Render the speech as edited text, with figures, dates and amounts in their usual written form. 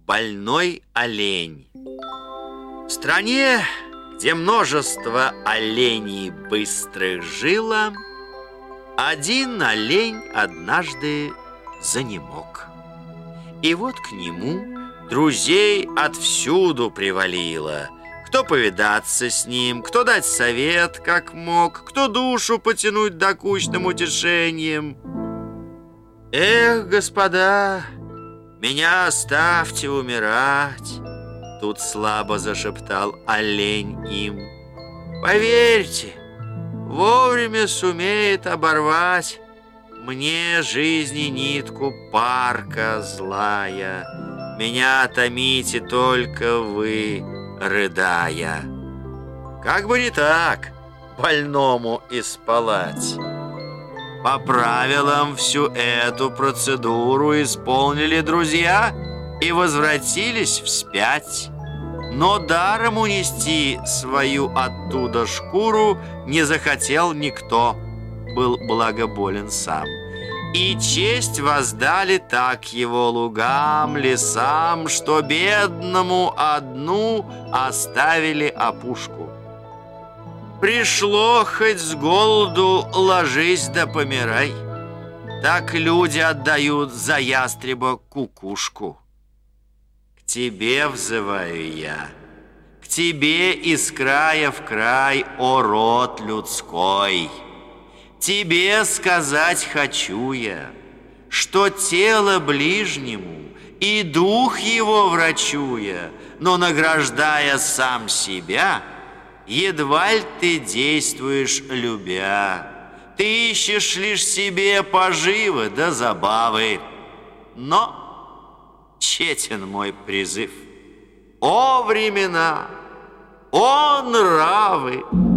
Больной олень. В стране, где множество оленей быстрых жило, один олень однажды занемог. И вот к нему друзей отвсюду привалило. Кто повидаться с ним, кто дать совет, как мог, кто душу потянуть докучным утешением. «Эх, господа, меня оставьте умирать!» Тут слабо зашептал олень им. «Поверьте, вовремя сумеет оборвать мне жизни нитку парка злая. Меня томите только вы, рыдая. Как бы не так, больному исполать». По правилам всю эту процедуру исполнили друзья и возвратились вспять. Но даром унести свою оттуда шкуру не захотел никто, был благоболен сам. И честь воздали так его лугам, лесам, что бедному одну оставили опушку. Пришло хоть с голоду ложись да помирай, так люди отдают за ястреба кукушку. К тебе взываю я, к тебе из края в край, о род людской. Тебе сказать хочу я, что тело ближнему и дух его врачуя, но награждая сам себя, едва ли ты действуешь любя. Ты ищешь лишь себе поживы да забавы. Но тщетен мой призыв. О времена, о нравы!